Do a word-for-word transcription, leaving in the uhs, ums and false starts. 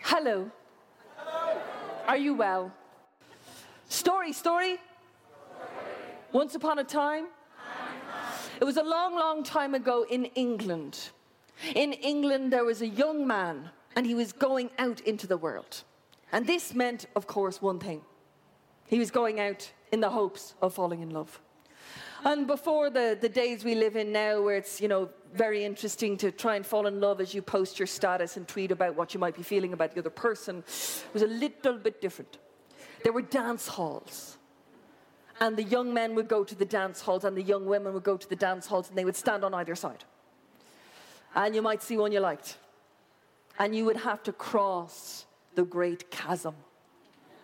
Hello. Hello. Are you well? Story, story. Once upon a time. It was a long, long time ago in England. In England, there was a young man, and he was going out into the world. And this meant, of course, one thing. He was going out in the hopes of falling in love. And before the, the days we live in now, where it's, you know, very interesting to try and fall in love as you post your status and tweet about what you might be feeling about the other person, it was a little bit different. There were dance halls. And the young men would go to the dance halls, and the young women would go to the dance halls, and they would stand on either side. And you might see one you liked. And you would have to cross the great chasm.